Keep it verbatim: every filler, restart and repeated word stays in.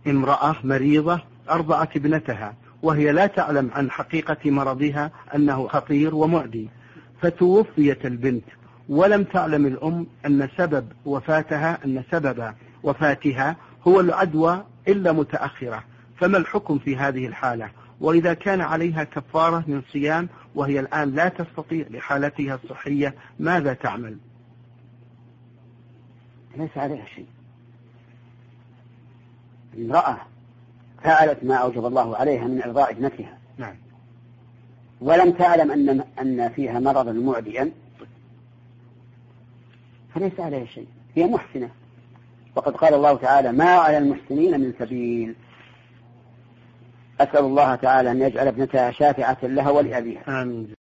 امرأة مريضة أرضعت ابنتها وهي لا تعلم عن حقيقة مرضها أنه خطير ومعدي، فتوفيت البنت ولم تعلم الأم أن سبب وفاتها أن سبب وفاتها هو العدوى إلا متأخرة، فما الحكم في هذه الحالة؟ وإذا كان عليها كفارة من صيام وهي الآن لا تستطيع لحالتها الصحية ماذا تعمل؟ ليس عليها شيء. امرأة فعلت ما أوجب الله عليها من إرضاع ابنتها نعم. ولم تعلم أن أن فيها مرضا معديا فليس عليها شيء، هي محسنة، وقد قال الله تعالى ما على المحسنين من سبيل. أسأل الله تعالى أن يجعل ابنتها شافعة لها ولأبيها. آمين.